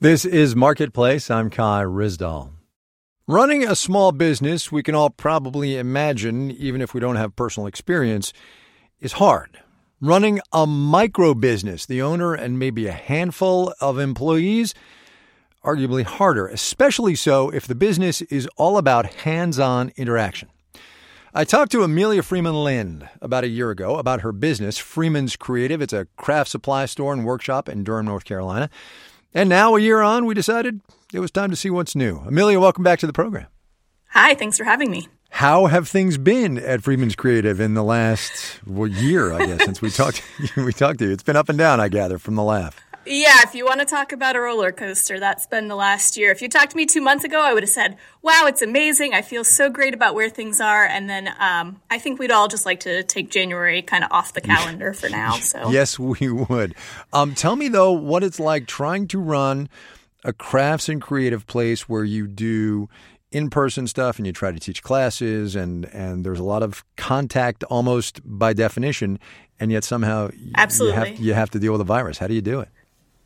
This is Marketplace. I'm Kai Ryssdal. Running a small business, we can all probably imagine, even if we don't have personal experience, is hard. Running a micro business, the owner and maybe a handful of employees, arguably harder, especially so if the business is all about hands-on interaction. I talked to Amelia Freeman Lind about a year ago about her business, Freeman's Creative. It's a craft supply store and workshop in Durham, North Carolina. And now, a year on, we decided it was time to see what's new. Amelia, welcome back to the program. Hi, thanks for having me. How have things been at Freeman's Creative in the last year, I guess, since we talked to you? It's been up and down, I gather, from the laugh. Yeah, if you want to talk about a roller coaster, that's been the last year. If you talked to me 2 months ago, I would have said, wow, it's amazing. I feel so great about where things are. And then I think we'd all just like to take January kind of off the calendar for now. So Yes, we would. Tell me, though, what it's like trying to run a crafts and creative place where you do in-person stuff and you try to teach classes and there's a lot of contact almost by definition, and yet somehow you have to deal with a virus. How do you do it?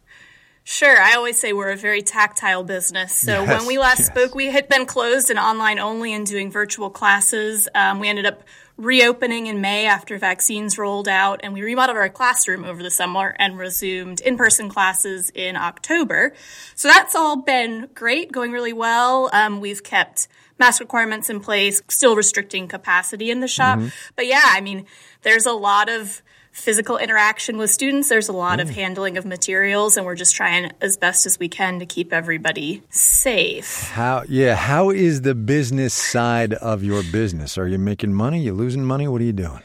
Sure. I always say we're a very tactile business. So when we last spoke, we had been closed and online only and doing virtual classes. We ended up reopening in May after vaccines rolled out, and we remodeled our classroom over the summer and resumed in-person classes in October. So that's all been great, going really well. We've kept mask requirements in place, still restricting capacity in the shop. But yeah, I mean, there's a lot of physical interaction with students. There's a lot of handling of materials, and we're just trying as best as we can to keep everybody safe. How is the business side of your business? Are you making money? You losing money? What are you doing?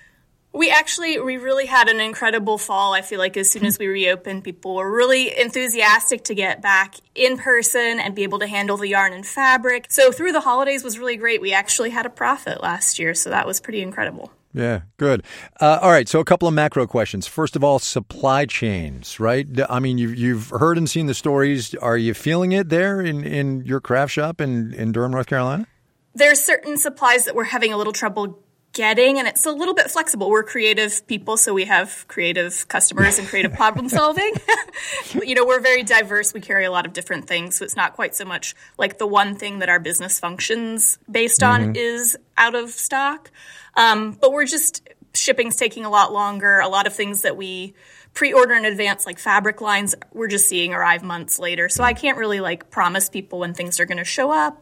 We really had an incredible fall. I feel like as soon as we reopened, people were really enthusiastic to get back in person and be able to handle the yarn and fabric. So through the holidays was really great. We actually had a profit last year, so that was pretty incredible. Yeah, good. All right, so a couple of macro questions. First of all, supply chains, right? I mean, you've heard and seen the stories. Are you feeling it there in your craft shop in Durham, North Carolina? There's certain supplies that we're having a little trouble getting, and it's a little bit flexible. We're creative people, so we have creative customers and creative problem solving. We're very diverse. We carry a lot of different things, so it's not quite so much like the one thing that our business functions based on is out of stock. But shipping's taking a lot longer. A lot of things that we pre-order in advance, like fabric lines, we're just seeing arrive months later. So I can't really promise people when things are going to show up.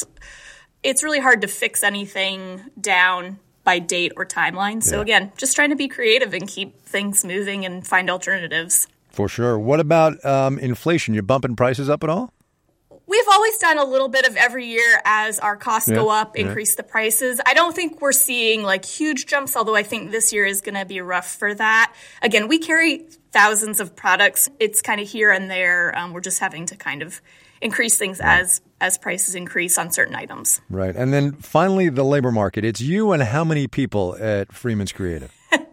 It's really hard to fix anything down by date or timeline. So again, just trying to be creative and keep things moving and find alternatives. For sure. What about inflation? You bumping prices up at all? We've always done a little bit of every year as our costs go up, increase the prices. I don't think we're seeing huge jumps, although I think this year is going to be rough for that. Again, we carry thousands of products. It's kind of here and there. We're just having to kind of increase things as prices increase on certain items. Right. And then finally, the labor market. It's you and how many people at Freeman's Creative?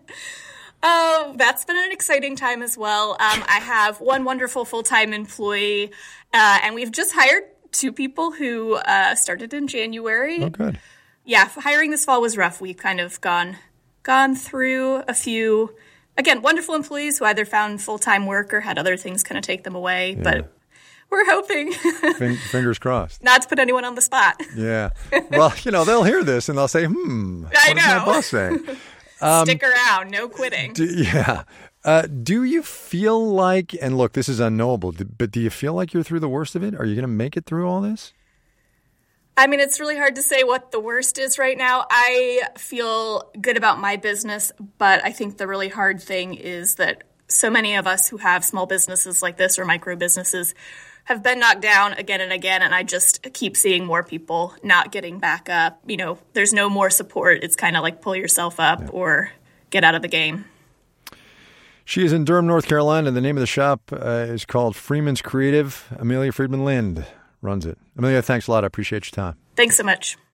Oh, that's been an exciting time as well. I have one wonderful full-time employee, and we've just hired 2 people who started in January. Oh, good. Yeah, hiring this fall was rough. We've kind of gone through a few, again, wonderful employees who either found full-time work or had other things kind of take them away. Yeah. But we're hoping. Fingers crossed. Not to put anyone on the spot. Yeah. Well, they'll hear this and they'll say, what is my boss saying? Stick around. No quitting. Do you feel like, and look, this is unknowable, but do you feel like you're through the worst of it? Are you going to make it through all this? I mean, it's really hard to say what the worst is right now. I feel good about my business, but I think the really hard thing is that so many of us who have small businesses like this or micro businesses have been knocked down again and again, and I just keep seeing more people not getting back up. There's no more support. It's kind of like pull yourself up or get out of the game. She is in Durham, North Carolina. The name of the shop is called Freeman's Creative. Amelia Freeman Lind runs it. Amelia, thanks a lot. I appreciate your time. Thanks so much.